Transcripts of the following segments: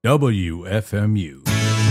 WFMU.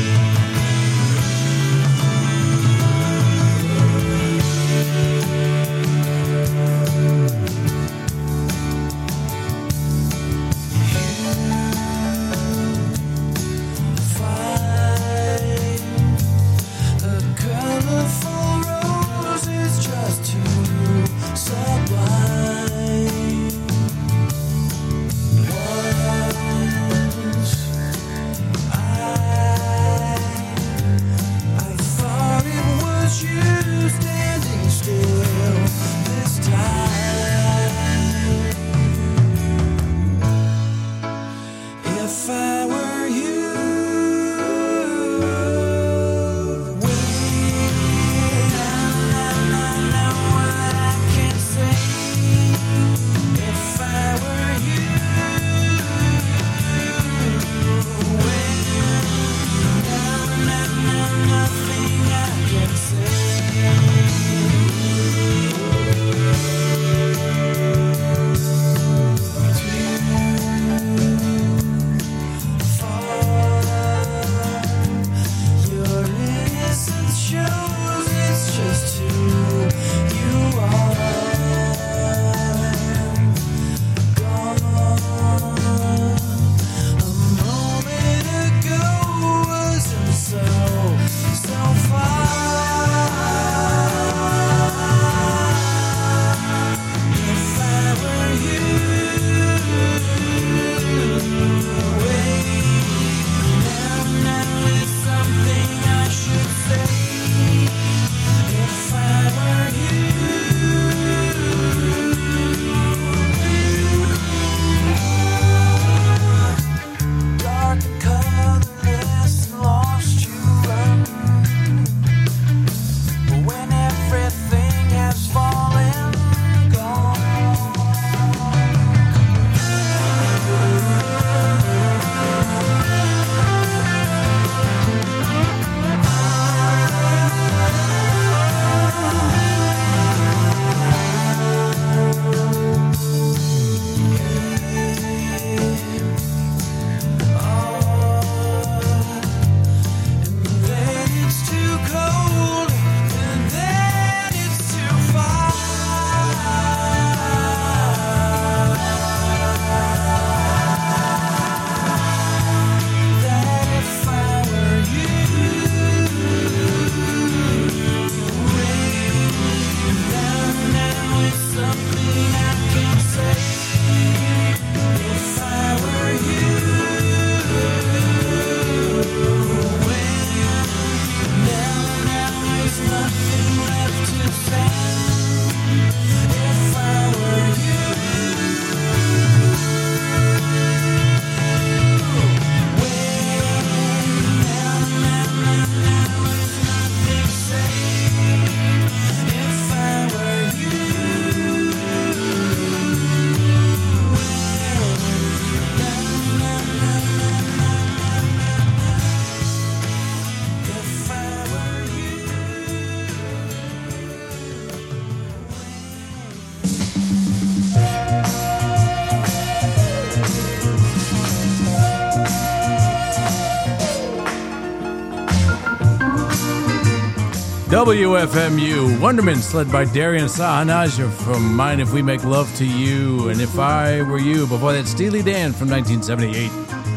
WFMU, Wonderments, led by Darian Sahanaja from Mind If We Make Love to You, and If I Were You. Before that, Steely Dan from 1978.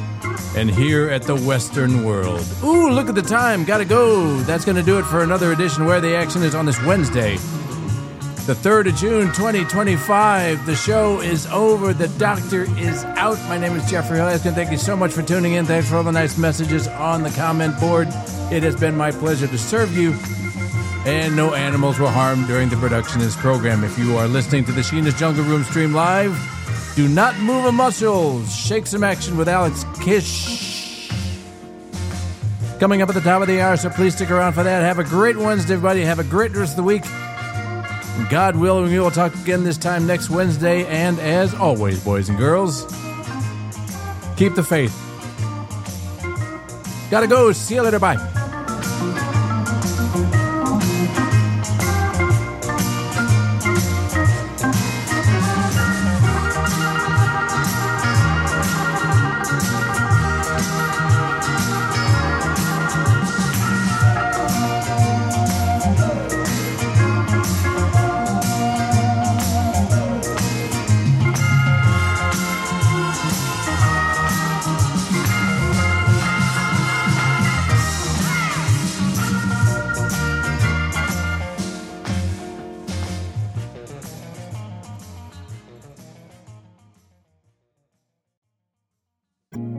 And Here at the Western World. Ooh, look at the time. Gotta go. That's going to do it for another edition Where the Action Is on this Wednesday, the 3rd of June, 2025. The show is over. The doctor is out. My name is Jeffrey Hlaskin. Thank you so much for tuning in. Thanks for all the nice messages on the comment board. It has been my pleasure to serve you. And no animals were harmed during the production of this program. If you are listening to the Sheena's Jungle Room stream live, do not move a muscle. Shake some action with Alex Kish. Coming up at the top of the hour, so please stick around for that. Have a great Wednesday, everybody. Have a great rest of the week. God willing, we will talk again this time next Wednesday. And as always, boys and girls, keep the faith. Gotta go. See you later. Bye.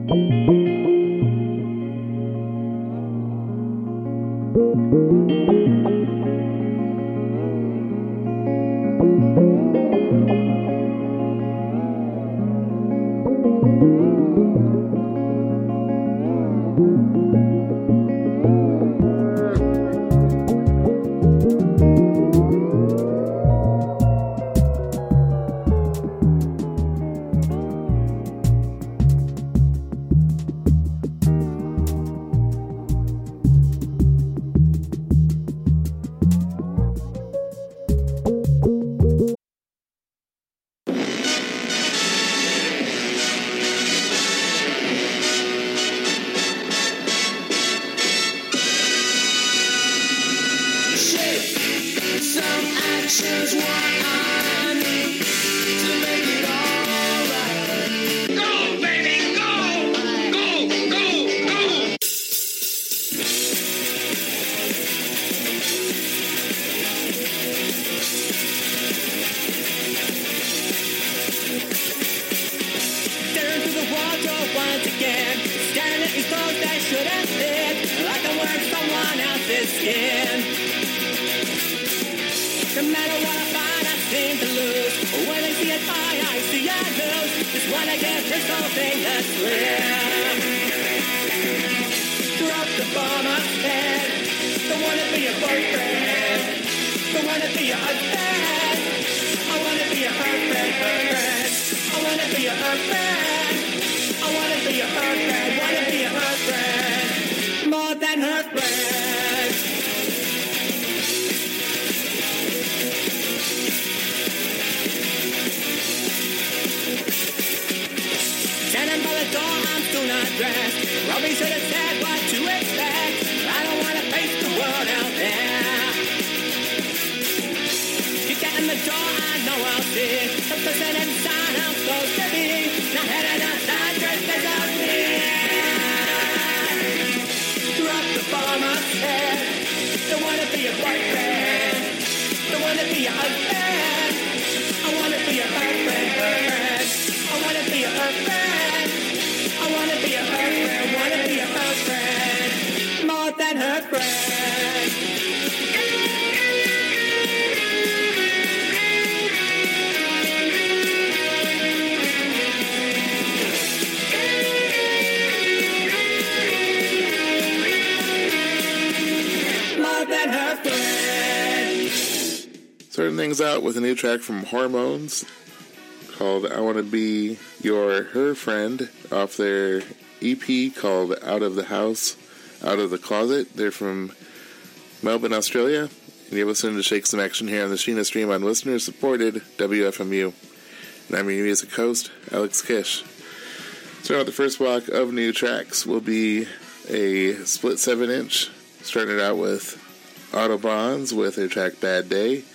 Starting things out with a new track from Hormones called I Want to Be Her Friend off their EP called Out of the House, Out of the Closet. They're from Melbourne, Australia. And you're listening to Shake Some Action here on the Sheena Stream on listener-supported WFMU. And I'm your music host, Alex Kish. Starting out the first block of new tracks will be a split 7-inch. Starting it out with Autobahns with their track Bad Day.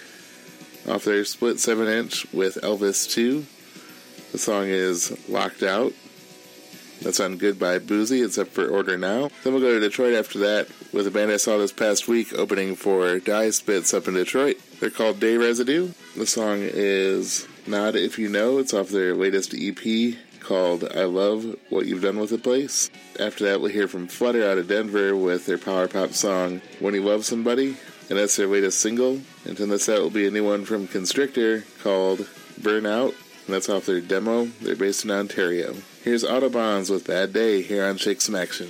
Off their split 7-inch with Elvis 2. The song is Locked Out. That's on Goodbye Boozy. It's up for order now. Then we'll go to Detroit after that with a band I saw this past week opening for Die Spits up in Detroit. They're called Day Residue. The song is Nod If You Know. It's off their latest EP called I Love What You've Done With the Place. After that, we'll hear from Flutter out of Denver with their power pop song When You Love Somebody. And that's their latest single. And then the set will be a new one from Constrictor called Burnout. And that's off their demo. They're based in Ontario. Here's Autobahns with Bad Day here on Shake Some Action.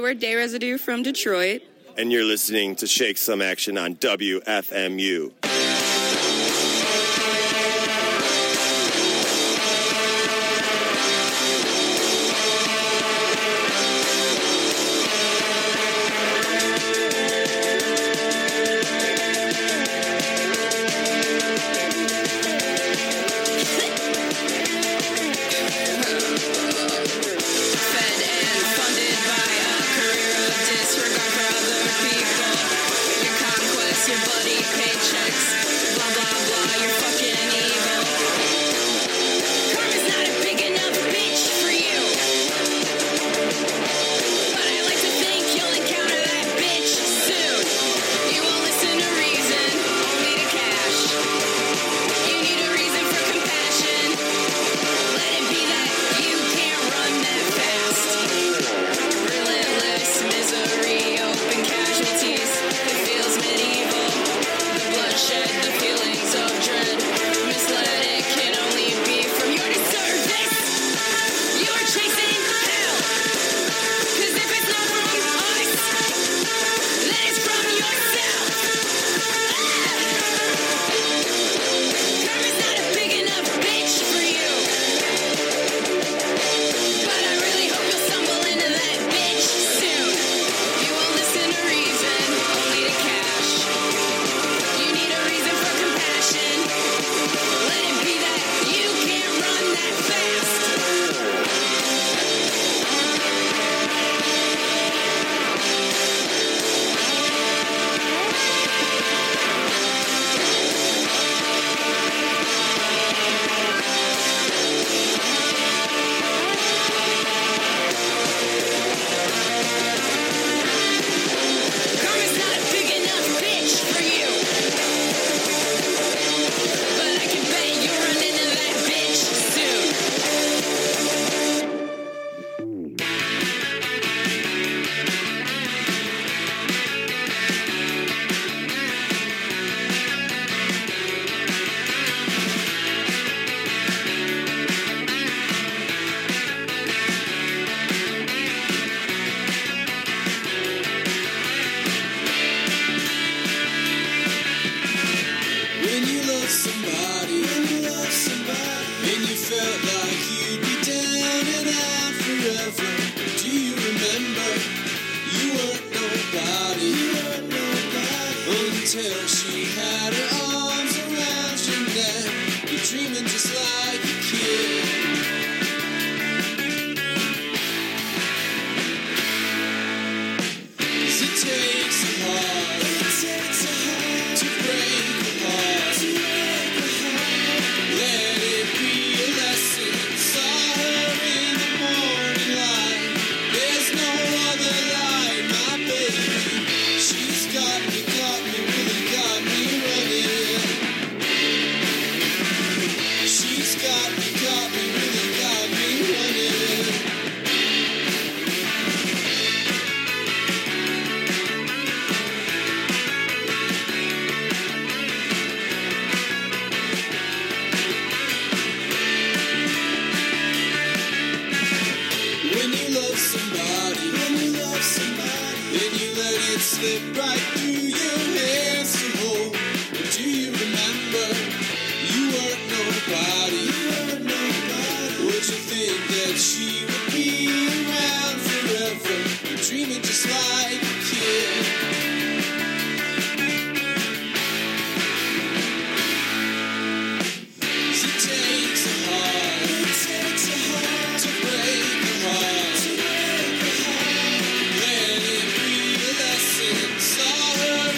we're Day Residue from Detroit. And you're listening to Shake Some Action on WFMU. Saw her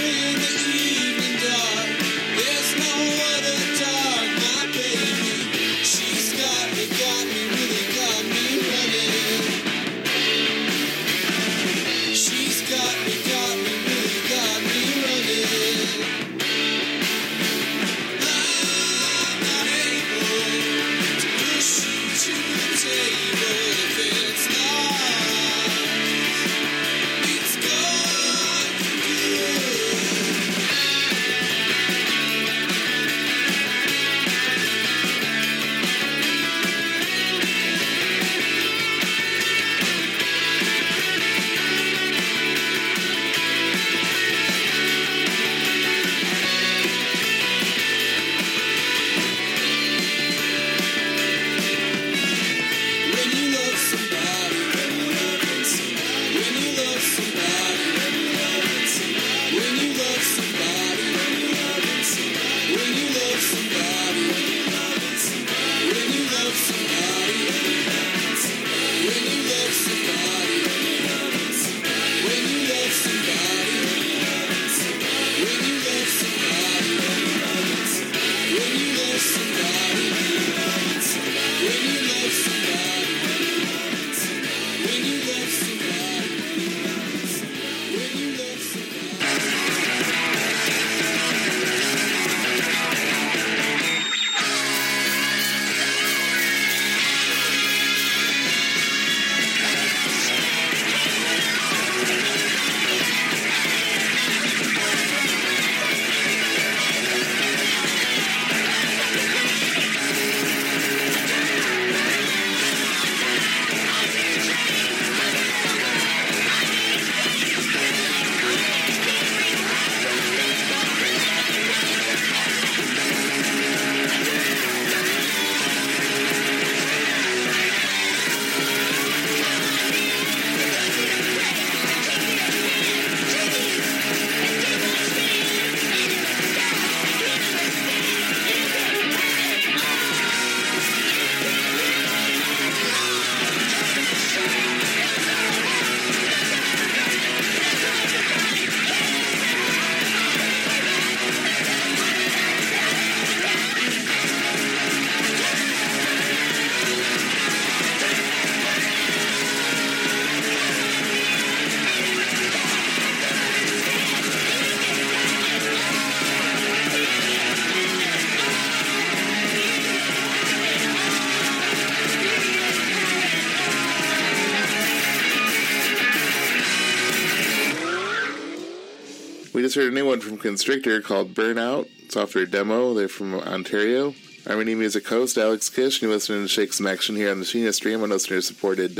We just heard a new one from Constrictor called Burnout. It's off their demo. They're from Ontario. I'm your new music host, Alex Kish, and you're listening to Shake Some Action here on the Sheena Stream on listener-supported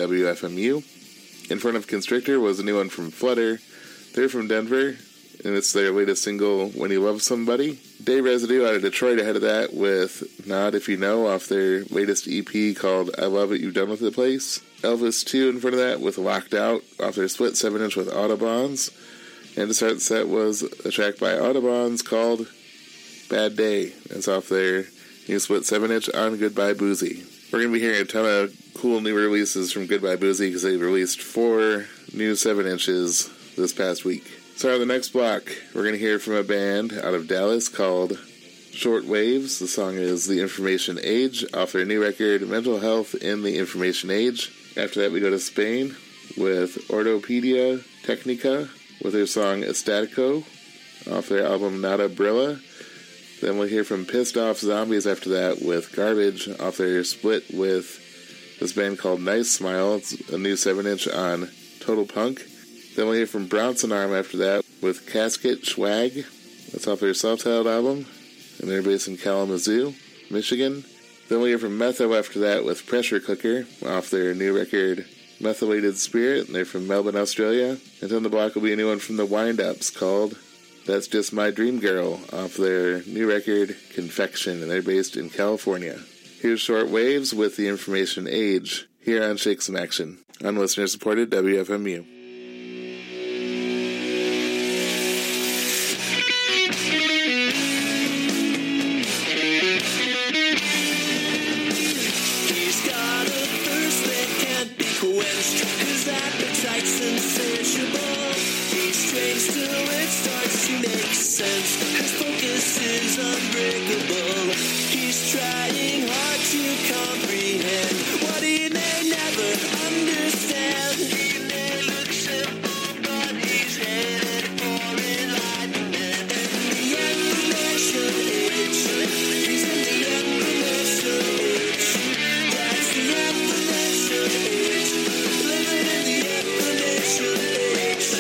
WFMU. In front of Constrictor was a new one from Flutter. They're from Denver, and it's their latest single, When You Love Somebody. Day Residue out of Detroit ahead of that with Nod If You Know off their latest EP called I Love What You've Done With The Place. Elvis 2 in front of that with Locked Out off their split 7-inch with Autobahns. And to start the set was a track by Autobahns called Bad Day. It's off their new split 7-inch on Goodbye Boozy. We're going to be hearing a ton of cool new releases from Goodbye Boozy because they released 4 new 7-inches this past week. So on the next block, we're going to hear from a band out of Dallas called Short Waves. The song is The Information Age off their new record Mental Health in the Information Age. After that we go to Spain with Ortopedia Technica with their song Estatico off their album Nada Brilla. Then we'll hear from Pissed Off Zombies after that with Garbage off their split with this band called Nice Smile. It's a new 7-inch on Total Punk. Then we'll hear from Bronson Arm after that with Casket Schwag. That's off their self-titled album, and they're based in Kalamazoo, Michigan. Then we'll hear from Metho after that with Pressure Cooker off their new record Methylated Spirit, and they're from Melbourne, Australia. And then the block will be a new one from the Wind-Ups called That's Just My Dream Girl off their new record Confection, and they're based in California. Here's Short Waves with The Information Age here on Shake Some Action on listener-supported WFMU. His appetite's insatiable. He strains till it starts to make sense. His focus is unbreakable. He's trying hard to comprehend what he may never understand. He may look simple, but he's headed for enlightenment. In the information age, he's in the information age. That's the information age. Living in the information age.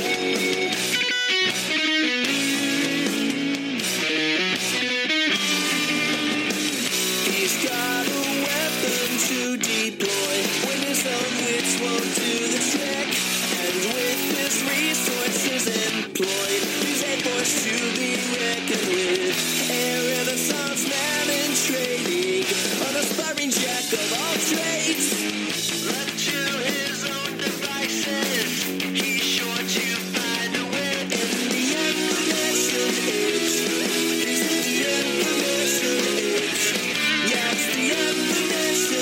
He's got a weapon to deploy when his own wits won't do the trick. And with his resources employed, he's a force to be reckoned with. A Renaissance man in training, an aspiring jack of all trades. Left to his own devices, he's sure to find a way. In the information age, he's in the information age. Yeah, it's the information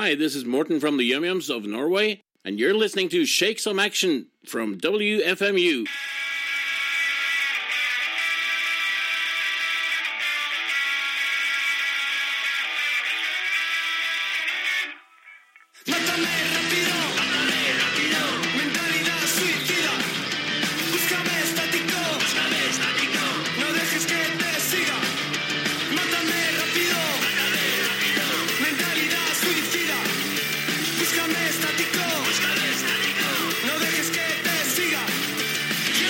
Hi, this is Morton from the Yum Yums of Norway, and you're listening to Shake Some Action from WFMU. No dejes que te siga.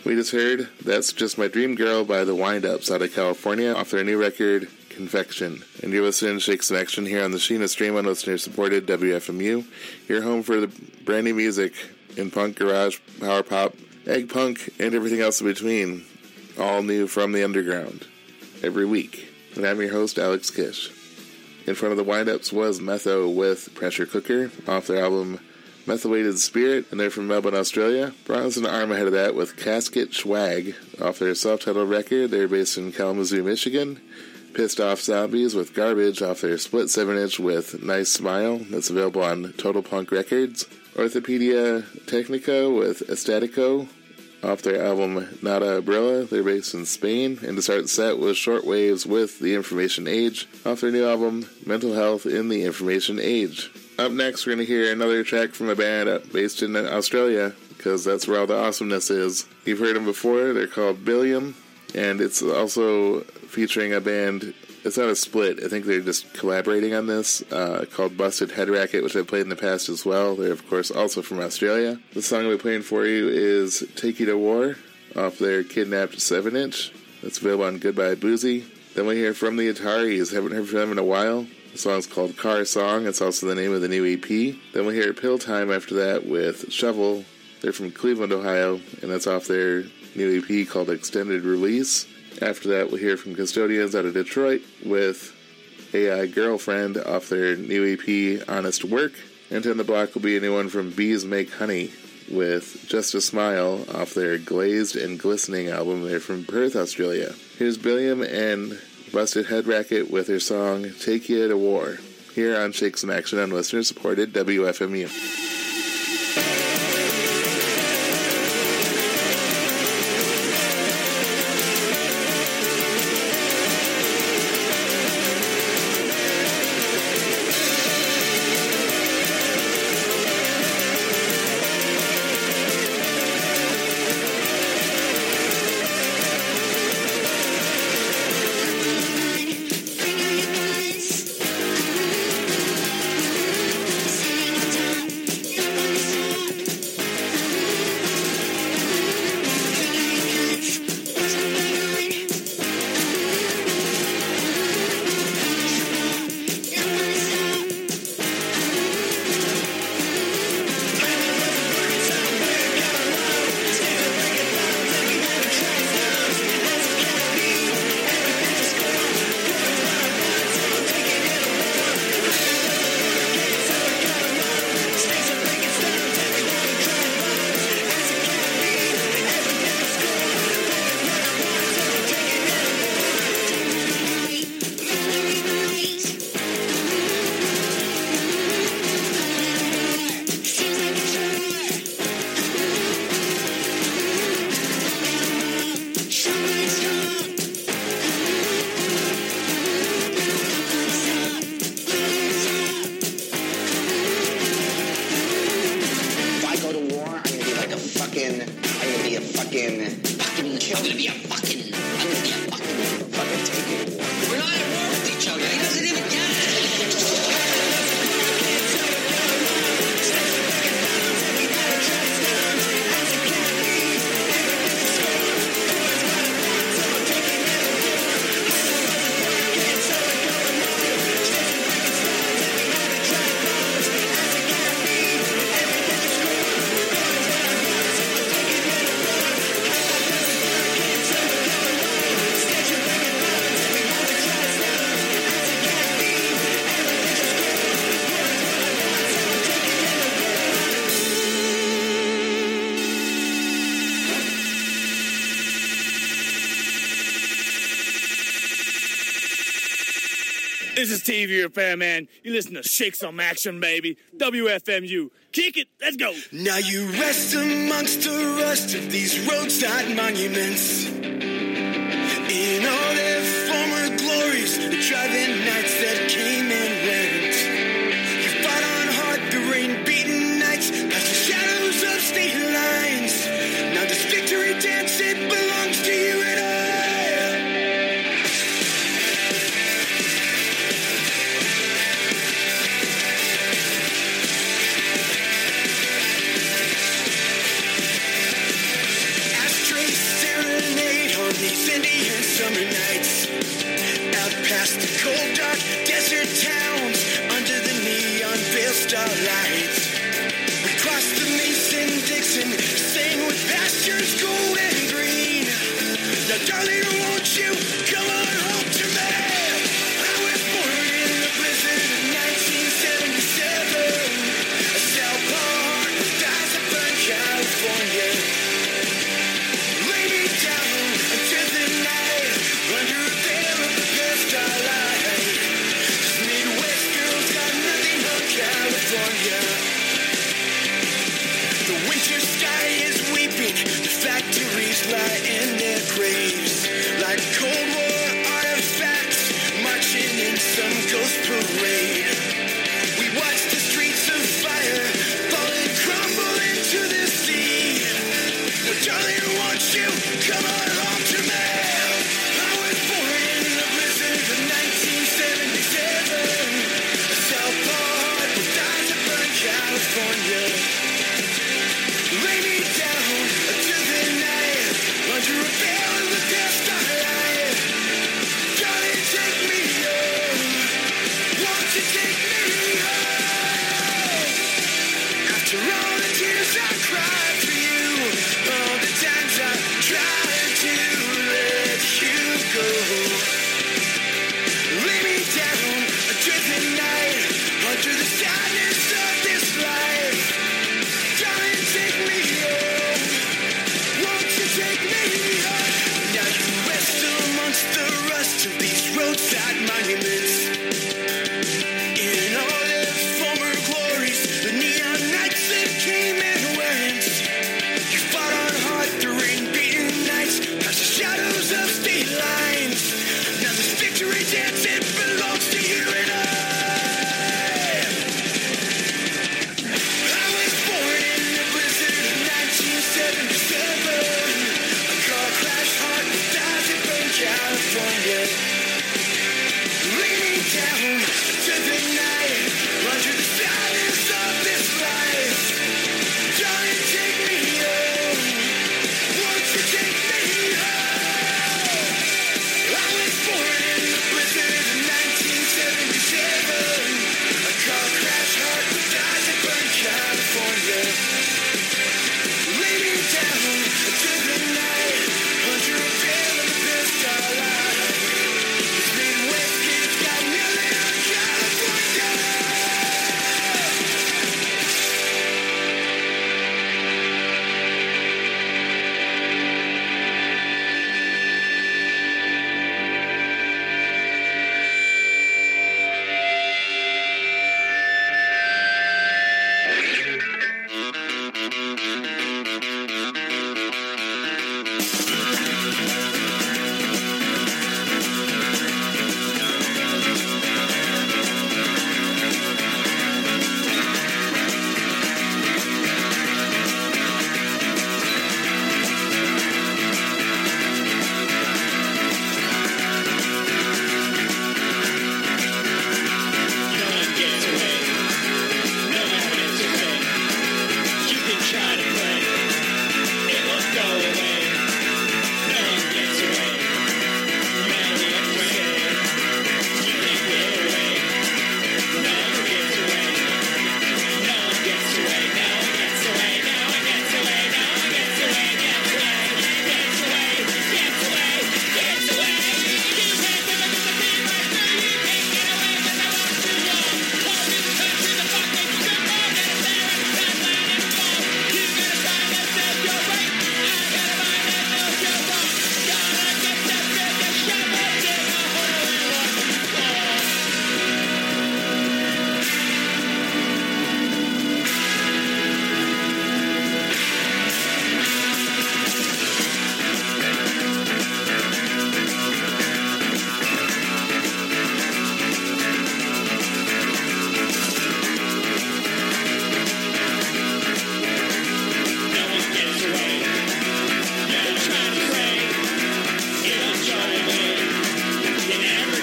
We just heard That's Just My Dream Girl by the Wind-Ups out of California off their new record, Confection. And you're listening to Shake Some Action here on the Sheena Stream on listener-supported WFMU. Your home for the brand new music in punk, garage, power pop, egg punk, and everything else in between. All new from the underground. Every week. And I'm your host, Alex Kish. In front of the Wind-Ups was Metho with Pressure Cooker off their album Methylated Spirit, and they're from Melbourne, Australia. Bronze and Arm ahead of that with Casket Schwag off their self-titled record. They're based in Kalamazoo, Michigan. Pissed Off Zombies with Garbage off their split 7-inch with Nice Smile. That's available on Total Punk Records. Orthopedia Technica with Estatico off their album Nada Brilla. They're based in Spain. And to start the set was Shortwaves with The Information Age off their new album Mental Health in the Information Age. Up next, we're going to hear another track from a band based in Australia, because that's where all the awesomeness is. You've heard them before. They're called Billiam, and it's also featuring a band. It's not a split. I think they're just collaborating on this, called Busted Head Racket, which I've played in the past as well. They're, of course, also from Australia. The song I'll be playing for you is Take You to War off their Kidnapped 7-inch. That's available on Goodbye Boozy. Then we hear from the Ataris. Haven't heard from them in a while. The song's called Car Song. It's also the name of the new EP. Then we hear Pill Time after that with Shovel. They're from Cleveland, Ohio, and that's off their new EP called Extended Release. After that, we'll hear from Custodians out of Detroit with AI Girlfriend off their new EP, Honest Work. And 10 the block will be a new one from Bees Make Honey with Just a Smile off their Glazed and Glistening album. They're from Perth, Australia. Here's Billiam and Busted Head Racket with their song Take You to War here on Shake Some Action on listener-supported WFMU. This is TV Repairman. You listen to Shake Some Action, baby. WFMU. Kick it. Let's go. Now you rest amongst the rust of these roadside monuments. In all their former glories, the driving nights that came and went. You fought on hard, the rain-beaten nights, past the shadows of state lines. Now this victory dance, it belongs to you and I. Ashtrays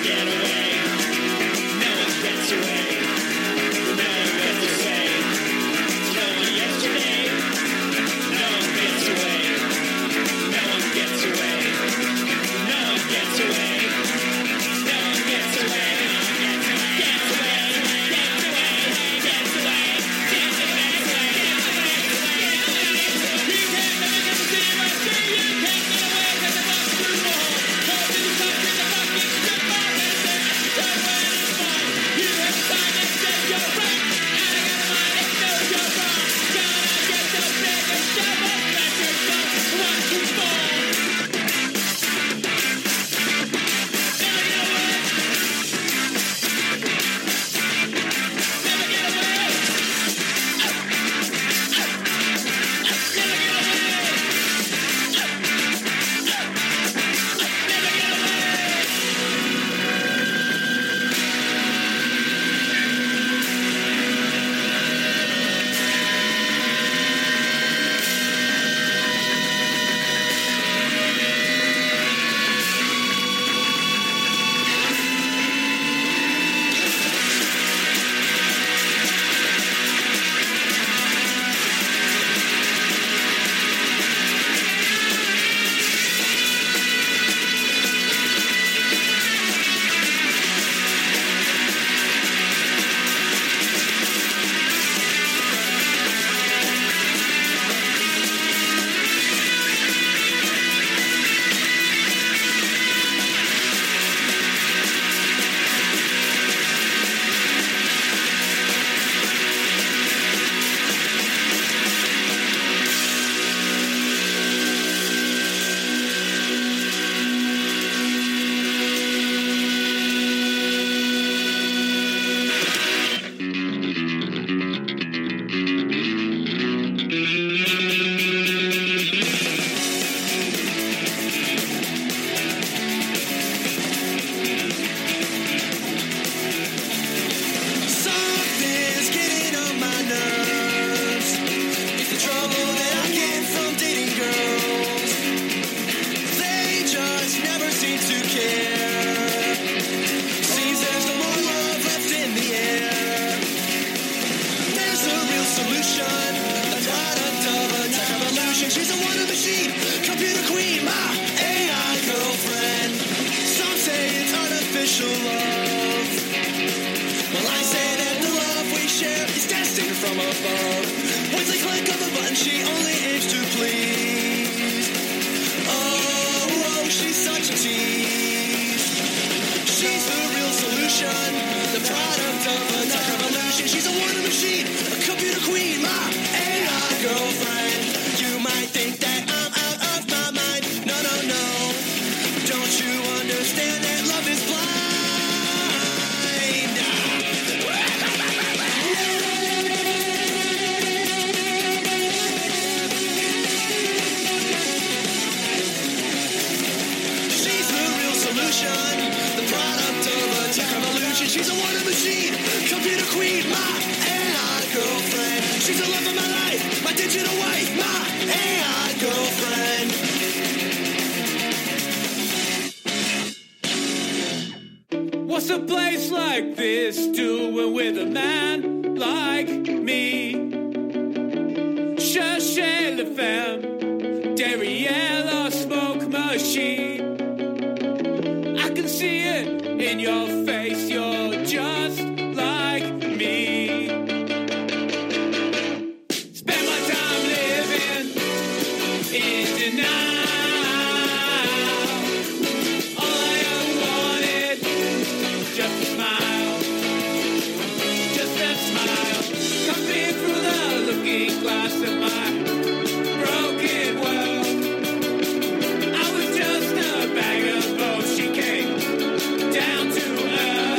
get away. No one gets away. No one gets to say. No one yesterday. No one gets away. No one gets away. No one gets away. No one gets away. Gets away. Gets away. Gets away. Gets away. You can't never see my see. You can't get away because I'm up to the wall. Hold in the fuck in the fucking strip mall. That's it. Right where it's fun. You have time to set your right. And I got a mind that knows you're wrong. Gonna get so big and step up back your gun. Watch you fall. Never get away. Never get away. Something's getting on my nerves. It's the trouble that I get from dating girls. They just never seem to care. Seems there's no more love left in the air. There's a real solution, a product of a tech revolution. She's a wonder machine, computer queen, my AI girlfriend. Some say it's artificial love. Well, I say that the love we share is destined from above. With a click of a button, she only aims to please. Oh, she's such a tease. She's the real solution, the product of a tech revolution. She's a wonder machine, a computer queen, my AI girlfriend. You might think that I'm out of my mind. No, no, no. Don't you understand that love is blind? She's the real solution, the product of a tech revolution. She's a wonder machine, computer queen, my AI girlfriend. She's the love of my life, my digital wife, my AI girlfriend. What's a place like this doing with a man like me? Cherchez la femme derrière la smoke machine. I can see it in your face, you're just like me. Spend my time living in denial. All I ever wanted, just a smile, just a smile. Coming through the looking glass of my broken world. I was just a bag of bones. She came down to earth.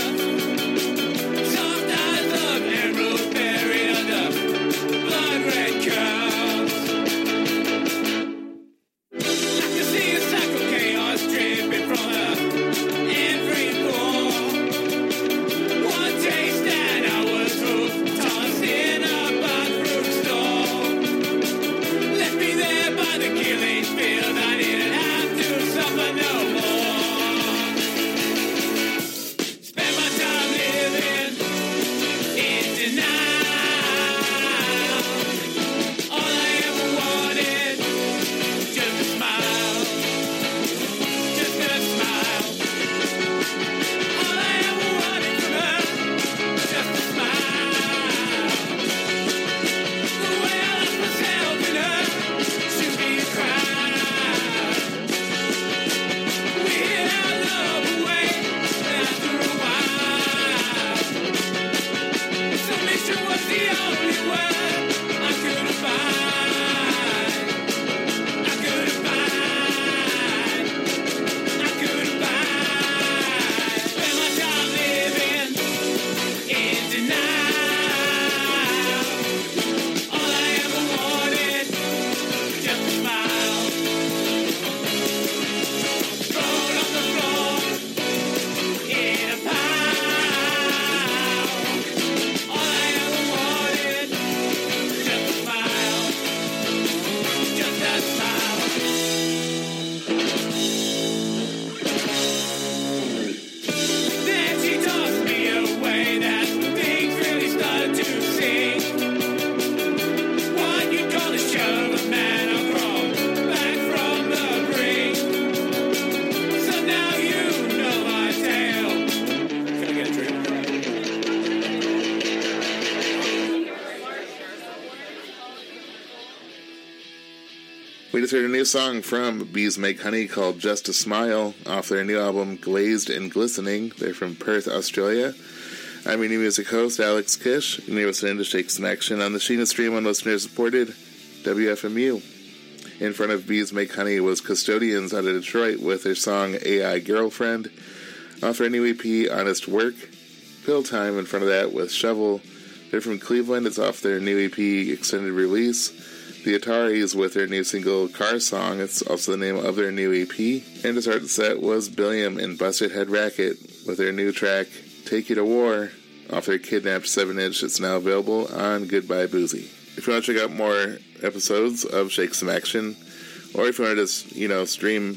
just heard a new song from Bees Make Honey called Just a Smile off their new album Glazed and Glistening. They're from Perth, Australia. I'm your new music host, Alex Kish, and you're listening to Shake Some Action on the Sheena Stream on listener-supported WFMU. In front of Bees Make Honey was Custodians out of Detroit with their song AI Girlfriend off their new EP Honest Work. Pill Time in front of that with Shovel. They're from Cleveland. It's off their new EP extended release. The Ataris with their new single Car Song. It's also the name of their new EP. And to start the set was Billiam and Busted Head Racket with their new track Take You to War off their Kidnapped 7-inch. It's now available on Goodbye Boozy. If you want to check out more episodes of Shake Some Action, or if you want to just, stream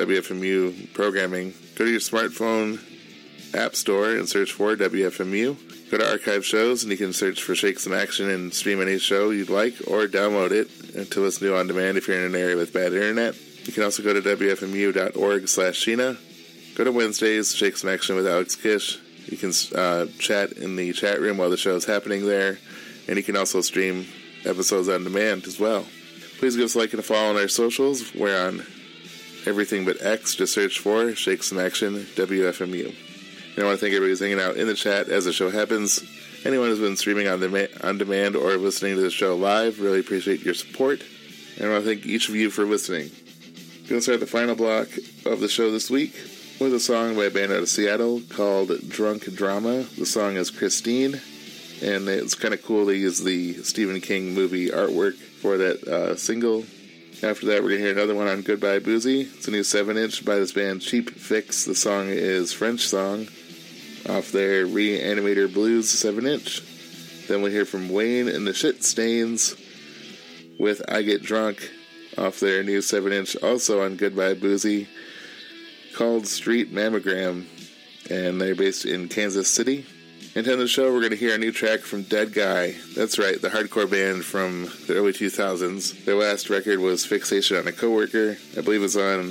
WFMU programming, go to your smartphone app store and search for WFMU. Go to archive shows and you can search for Shake Some Action and stream any show you'd like, or download it to listen to on demand if you're in an area with bad internet. You can also go to WFMU.org/Sheena. Go to Wednesdays, Shake Some Action with Alex Kish. You can chat in the chat room while the show is happening there, and you can also stream episodes on demand as well. Please give us a like and a follow on our socials. We're on everything but X. Just search for Shake Some Action WFMU. And I want to thank everybody who's hanging out in the chat as the show happens. Anyone who's been streaming on demand or listening to the show live, really appreciate your support. And I want to thank each of you for listening. We're going to start the final block of the show this week with a song by a band out of Seattle called Drunk Drama. The song is Christine, and it's kind of cool to use the Stephen King movie artwork for that single. After that, we're going to hear another one on Goodbye Boozy. It's a new 7-inch by this band Cheap Fix. The song is French Song off their Reanimator Blues 7-inch. Then we'll hear from Wayne and the Shit Stains with I Get Drunk off their new 7-inch, also on Goodbye Boozy, called Street Mammogram, and they're based in Kansas City. And to end the show, we're going to hear a new track from Dead Guy. That's right, the hardcore band from the early 2000s. Their last record was Fixation on a Coworker. I believe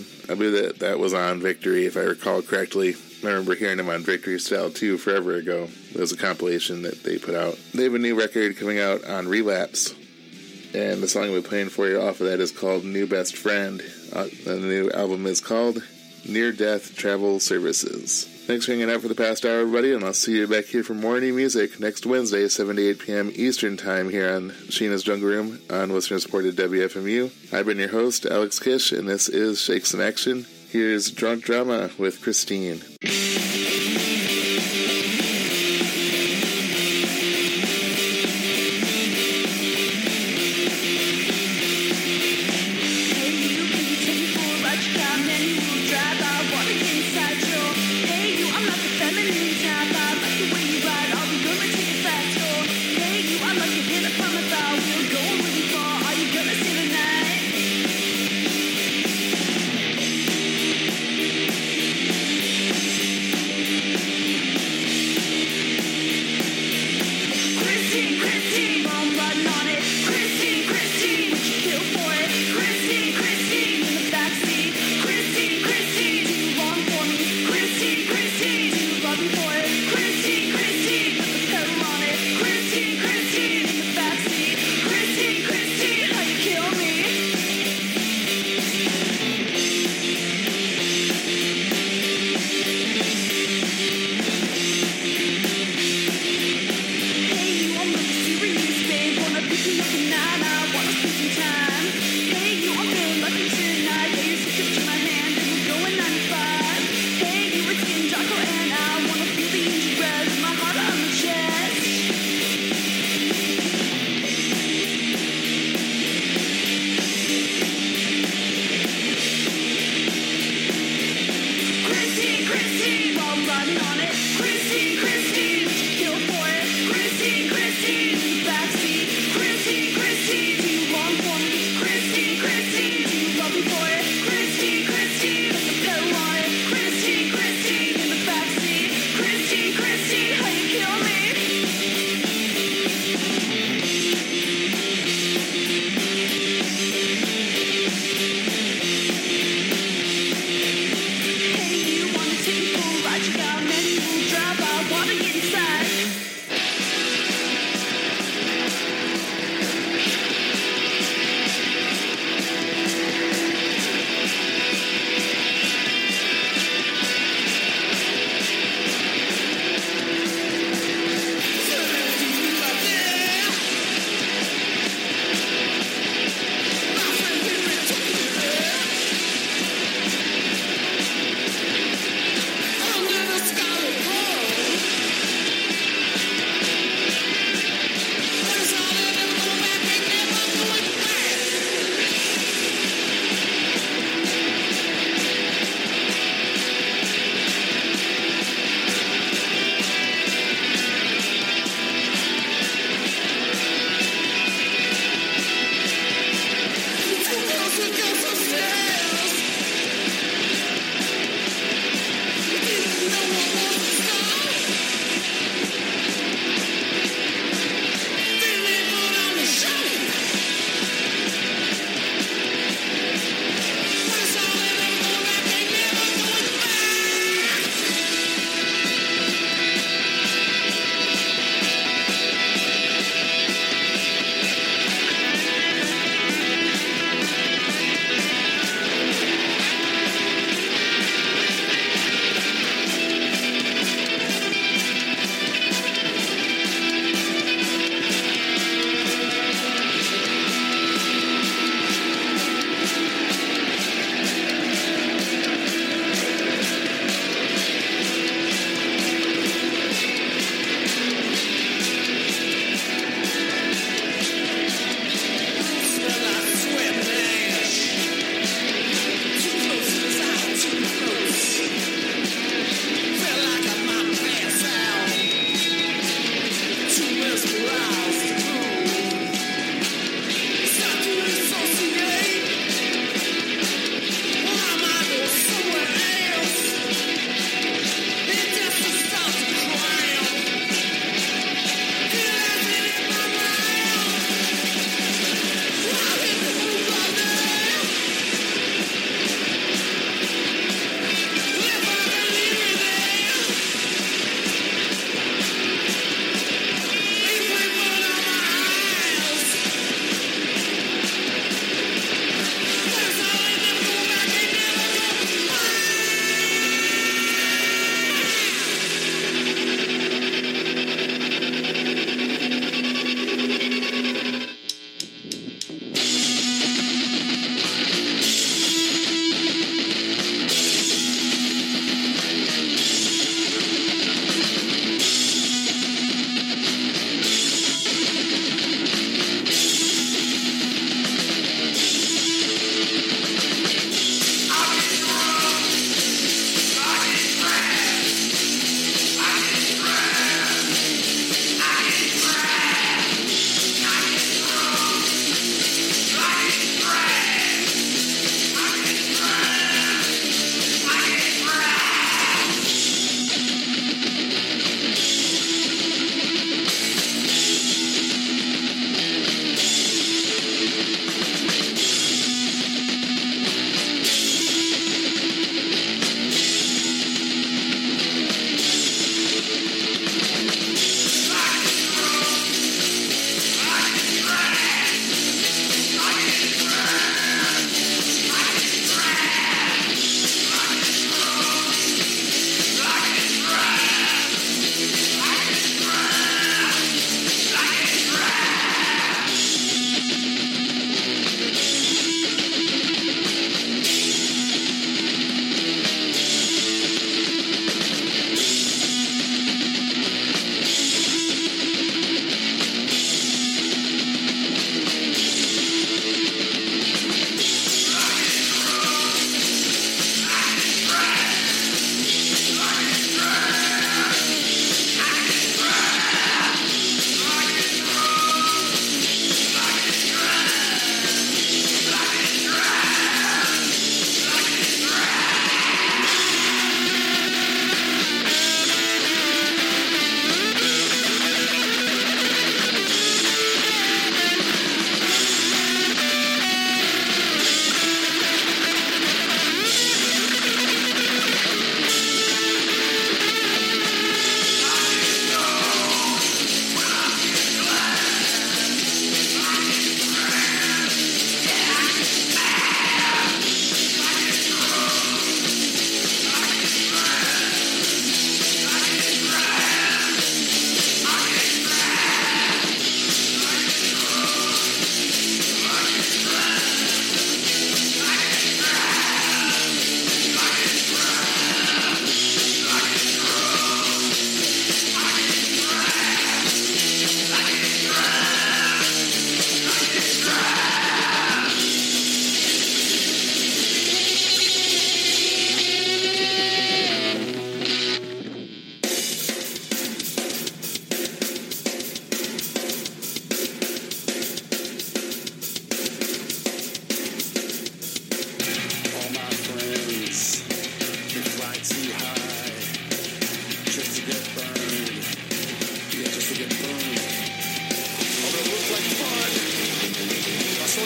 that was on Victory, if I recall correctly. I remember hearing them on Victory Style 2 forever ago. It was a compilation that they put out. They have a new record coming out on Relapse, and the song we're playing for you off of that is called New Best Friend. The new album is called Near Death Travel Services. Thanks for hanging out for the past hour, everybody, and I'll see you back here for more new music next Wednesday, 7 to 8 p.m. Eastern Time here on Sheena's Jungle Room on listener-supported WFMU. I've been your host, Alex Kish, and this is Shake Some Action. Here's Drunk Drama with Christine.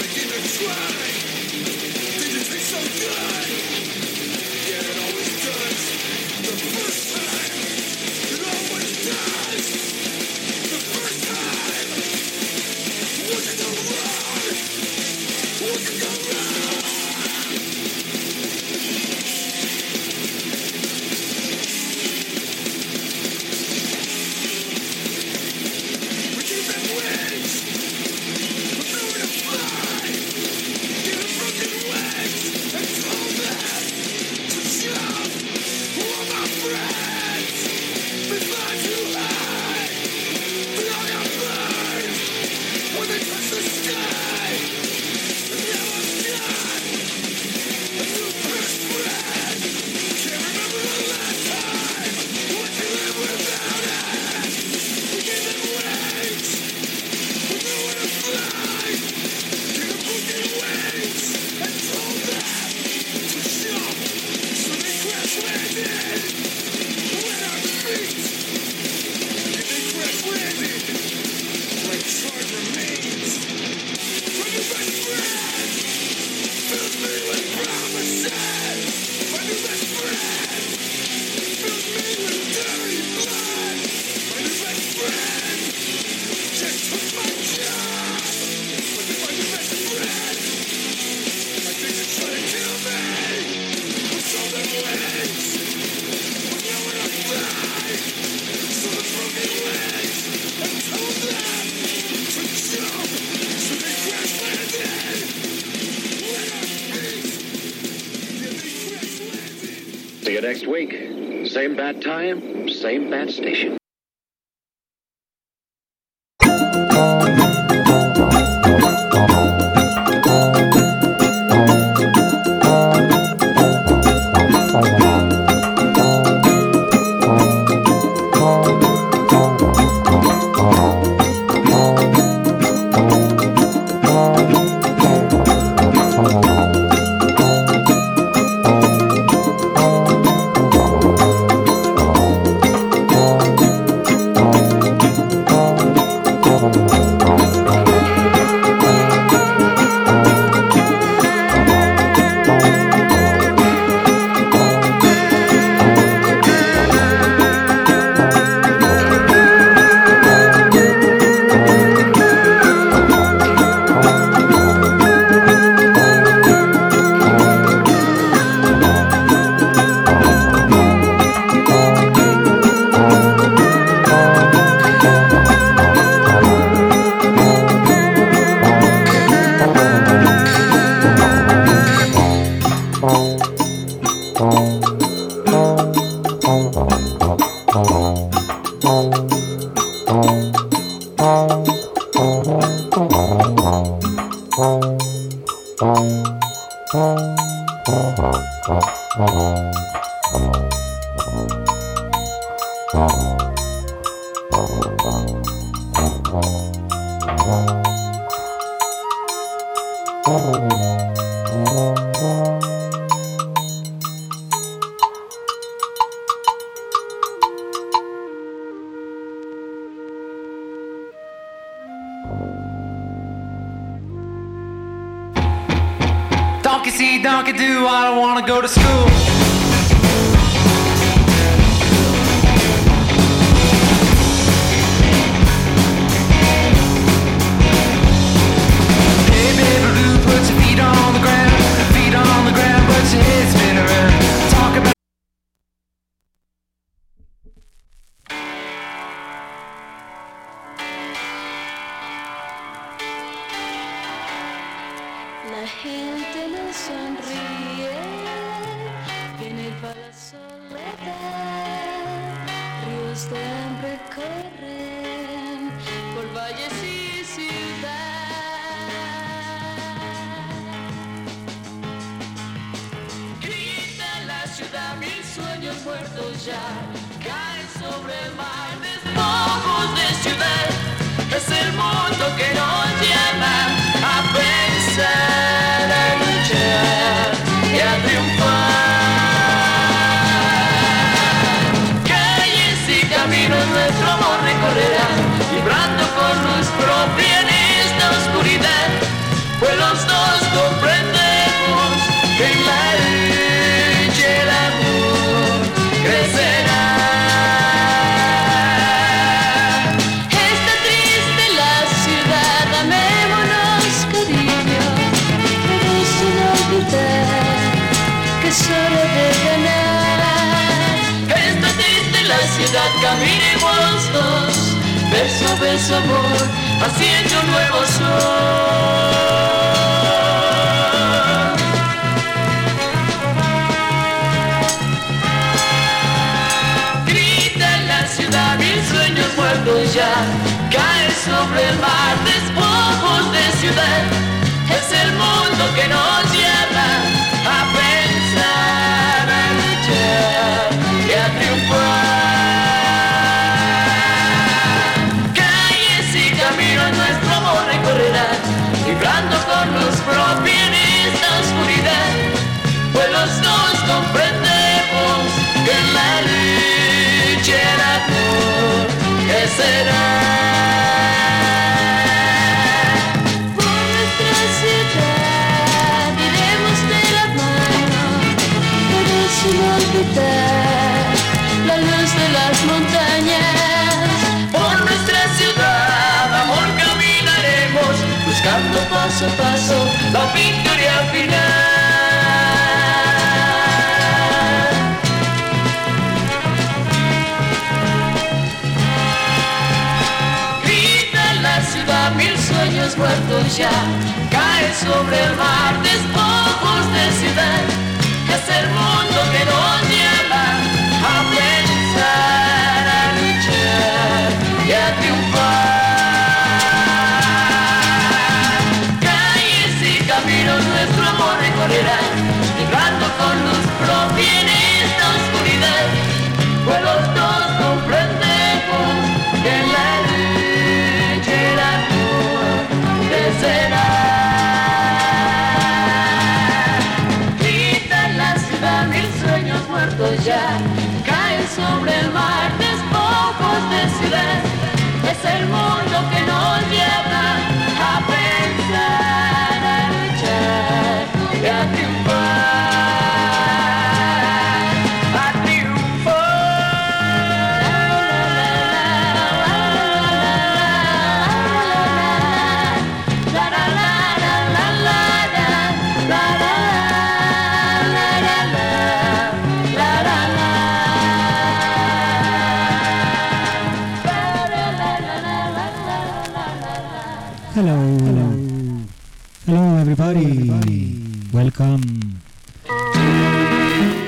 See you next week. Same bat time, same bat station. Donkey see, donkey do, I don't wanna go to school. Hey baby blue, put your feet on the ground, put your head spin around. Talk about la gente le sonríe, viene para la soledad, ríos de hambre corren por valles y ciudad. Grita la ciudad, mis sueños muertos ya caen sobre el mar, despojos de ciudad, es el mundo que nos llama a pensar, a luchar y a triunfar. Calles y caminos nuestro amor recorrerá, vibrando con luz propia en esta oscuridad. pues los dos comprendemos que en la lucha el amor crecerá. Está triste la ciudad, amémonos cariño, pero sin olvidar que es hora de ganar. Está triste la ciudad, caminemos los dos, beso a beso amor, haciendo un nuevo sol. Grita en la ciudad, mil sueños muertos ya, caen sobre el mar, despojos de ciudad. Es el mundo que nos llama a pensar, a luchar y a triunfar. Calles y caminos nuestro amor recorrerá, librando con luz propia en esta oscuridad, pues los dos comprendemos que en la lucha el amor crecerá. Por nuestra ciudad iremos de la mano, pero sin olvidar la luz de las montañas. Por nuestra ciudad, amor, caminaremos, buscando paso a paso la victoria final. Grita en la ciudad, mil sueños muertos ya, caen sobre el mar, despojos de ciudad. Es el mundo que nos llama a pensar, a luchar y a triunfar. Calles y caminos nuestro amor recorrerá, librando con luz propia en esta oscuridad, pues los dos comprendemos que en la lucha el amor crecerá. Grita en la ciudad, mil sueños muertos ya, caen sobre el mar, despojos de ciudad. Es el mundo que nos llama a pensar, a luchar y a triunfar, a Hello, everybody. Welcome.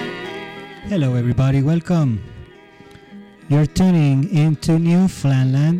Hello, everybody. Welcome. You're tuning into Newfoundland